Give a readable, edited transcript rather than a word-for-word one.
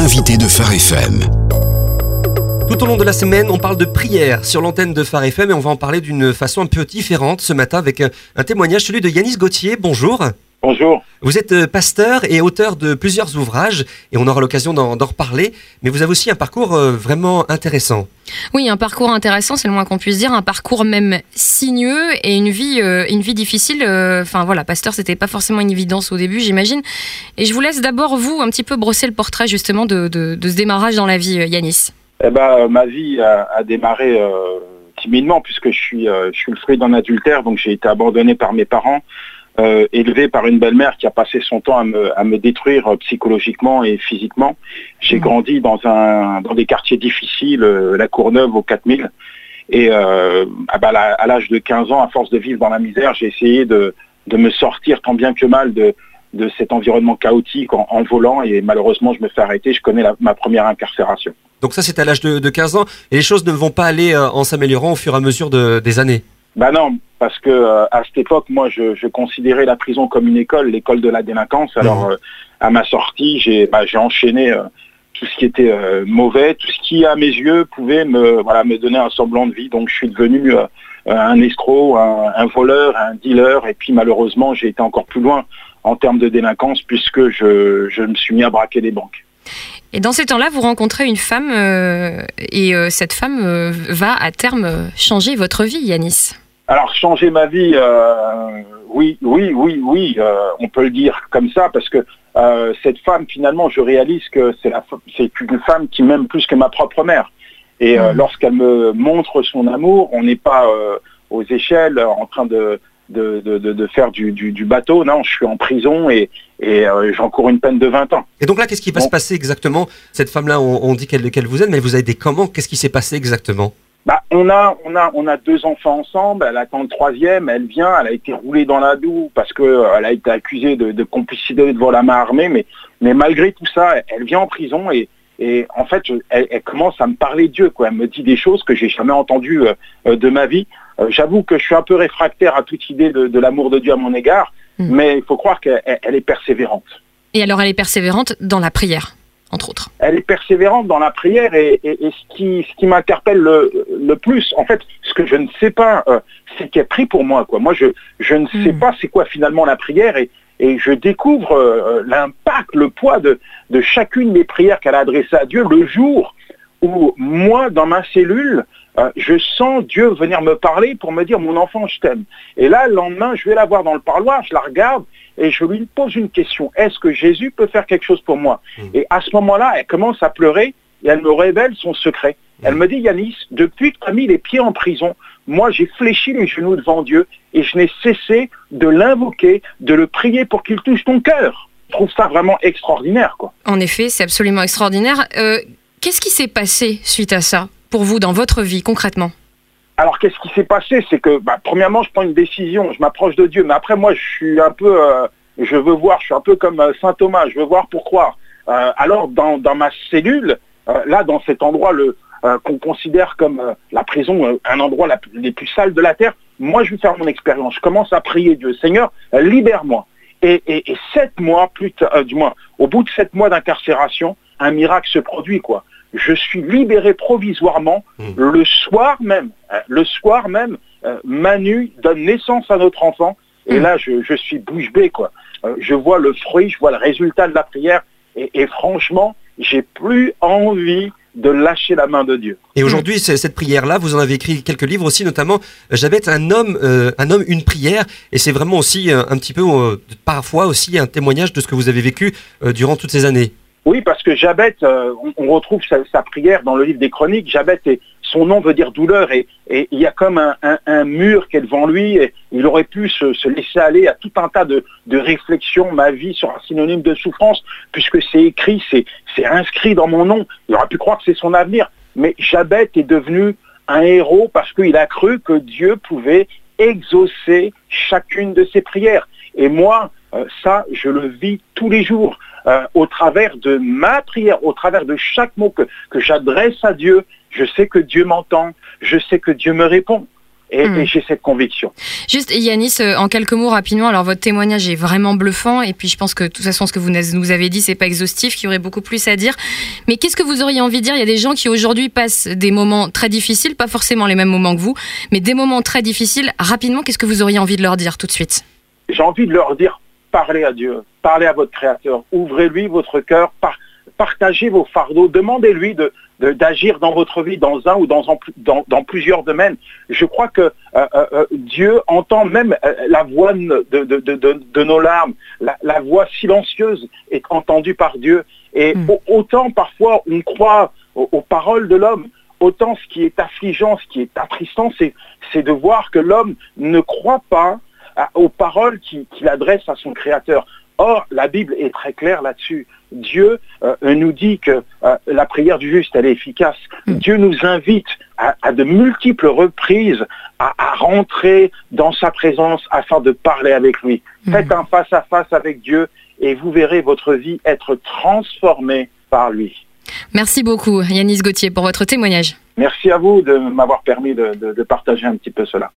l'invité de Phare FM. Tout au long de la semaine, on parle de prière sur l'antenne de Phare FM et on va en parler d'une façon un peu différente ce matin avec un témoignage, celui de Yanis Gauthier. Bonjour. Bonjour. Vous êtes pasteur et auteur de plusieurs ouvrages et on aura l'occasion d'en reparler, mais vous avez aussi un parcours vraiment intéressant. Oui, un parcours intéressant, c'est le moins qu'on puisse dire, un parcours même sinueux et une vie difficile. Pasteur, c'était pas forcément une évidence au début, j'imagine. Et je vous laisse d'abord, vous, un petit peu brosser le portrait justement de ce démarrage dans la vie, Yanis. Ma vie a démarré timidement puisque je suis le fruit d'un adultère, donc j'ai été abandonné par mes parents. Élevé par une belle-mère qui a passé son temps à me détruire psychologiquement et physiquement. J'ai grandi dans des quartiers difficiles, la Courneuve au 4000. Et à l'âge de 15 ans, à force de vivre dans la misère, j'ai essayé de me sortir tant bien que mal de cet environnement chaotique en volant. Et malheureusement, je me fais arrêter. Je connais ma première incarcération. Donc ça, c'est à l'âge de 15 ans. Et les choses ne vont pas aller en s'améliorant au fur et à mesure des années. Non, parce que à cette époque, moi, je considérais la prison comme une école, l'école de la délinquance. Alors, à ma sortie, j'ai enchaîné tout ce qui était mauvais, tout ce qui, à mes yeux, pouvait me donner un semblant de vie. Donc, je suis devenu un escroc, un voleur, un dealer. Et puis, malheureusement, j'ai été encore plus loin en termes de délinquance puisque je me suis mis à braquer des banques. Et dans ces temps-là, vous rencontrez une femme et cette femme va à terme changer votre vie, Yanis. Alors, changer ma vie, oui, on peut le dire comme ça, parce que cette femme, finalement, je réalise que c'est une femme qui m'aime plus que ma propre mère. Et lorsqu'elle me montre son amour, on n'est pas aux échelles en train de faire du bateau. Non, je suis en prison et j'encours une peine de 20 ans. Et donc là, qu'est-ce qui va se passer exactement? Cette femme-là, on dit qu'elle vous aide, mais elle vous a aidé comment? Qu'est-ce qui s'est passé exactement? On a 2 enfants ensemble, elle attend le 3e, elle vient, elle a été roulée dans la boue parce qu'elle a été accusée de complicité devant la main armée, mais malgré tout ça, elle vient en prison et en fait, elle commence à me parler de Dieu, quoi. Elle me dit des choses que j'ai jamais entendues de ma vie. J'avoue que je suis un peu réfractaire à toute idée de l'amour de Dieu à mon égard, mais il faut croire qu'elle est persévérante. Et alors, elle est persévérante dans la prière, entre autres. Elle est persévérante dans la prière et ce qui m'interpelle le plus, en fait, ce que je ne sais pas, c'est qu'elle prie pour moi, quoi. Moi, je ne sais pas c'est quoi finalement la prière et je découvre l'impact, le poids de chacune des prières qu'elle a adressées à Dieu le jour où moi, dans ma cellule, je sens Dieu venir me parler pour me dire « Mon enfant, je t'aime ». Et là, le lendemain, je vais la voir dans le parloir, je la regarde et je lui pose une question. Est-ce que Jésus peut faire quelque chose pour moi? Et à ce moment-là, elle commence à pleurer et elle me révèle son secret. Elle me dit « Yanis, depuis que tu as mis les pieds en prison, moi j'ai fléchi les genoux devant Dieu et je n'ai cessé de l'invoquer, de le prier pour qu'il touche ton cœur. » Je trouve ça vraiment extraordinaire, quoi. En effet, c'est absolument extraordinaire. Qu'est-ce qui s'est passé suite à ça, pour vous, dans votre vie, concrètement? Alors, qu'est-ce qui s'est passé? C'est que, premièrement, je prends une décision, je m'approche de Dieu, mais après, moi, je suis un peu, je suis un peu comme Saint Thomas, je veux voir pour croire. Alors, dans ma cellule, là, dans cet endroit qu'on considère comme la prison, un endroit les plus sales de la terre, moi, je vais faire mon expérience. Je commence à prier Dieu. Seigneur, libère-moi. Et 7 mois, au bout de 7 mois d'incarcération, un miracle se produit, quoi. Je suis libéré provisoirement le soir même. Manu donne naissance à notre enfant. Et là, je suis bouche bée, quoi. Je vois le fruit, je vois le résultat de la prière. Et franchement, j'ai plus envie de lâcher la main de Dieu. Et aujourd'hui, cette prière-là, vous en avez écrit quelques livres aussi, notamment « Jabet, un homme, une prière ». Et c'est vraiment aussi un petit peu, parfois aussi, un témoignage de ce que vous avez vécu durant toutes ces années. Oui, parce que Jabet, on retrouve sa prière dans le livre des Chroniques. Jabet, son nom veut dire douleur et il y a comme un mur qui est devant lui et il aurait pu se laisser aller à tout un tas de réflexions. Ma vie sera synonyme de souffrance puisque c'est écrit, c'est inscrit dans mon nom. Il aurait pu croire que c'est son avenir. Mais Jabet est devenu un héros parce qu'il a cru que Dieu pouvait exaucer chacune de ses prières. Et moi, ça, je le vis tous les jours. Au travers de ma prière, au travers de chaque mot que j'adresse à Dieu, je sais que Dieu m'entend, je sais que Dieu me répond. et j'ai cette conviction. Juste, Yanis, en quelques mots rapidement, alors votre témoignage est vraiment bluffant, et puis je pense que de toute façon ce que vous nous avez dit, c'est pas exhaustif, qu'il y aurait beaucoup plus à dire. Mais qu'est-ce que vous auriez envie de dire? Il y a des gens qui aujourd'hui passent des moments très difficiles, pas forcément les mêmes moments que vous, mais des moments très difficiles. Rapidement, qu'est-ce que vous auriez envie de leur dire tout de suite? J'ai envie de leur dire, parlez à Dieu, parlez à votre Créateur, ouvrez-lui votre cœur, partagez vos fardeaux, demandez-lui d'agir dans votre vie dans un ou dans plusieurs domaines. Je crois que Dieu entend même la voix de nos larmes, la voix silencieuse est entendue par Dieu. Et autant parfois on croit aux paroles de l'homme, autant ce qui est affligeant, ce qui est attristant, c'est de voir que l'homme ne croit pas aux paroles qu'il adresse à son Créateur. Or, la Bible est très claire là-dessus. Dieu nous dit que la prière du juste, elle est efficace. Dieu nous invite à de multiples reprises à rentrer dans sa présence afin de parler avec lui. Faites un face-à-face avec Dieu et vous verrez votre vie être transformée par lui. Merci beaucoup, Yanis Gauthier, pour votre témoignage. Merci à vous de m'avoir permis de partager un petit peu cela.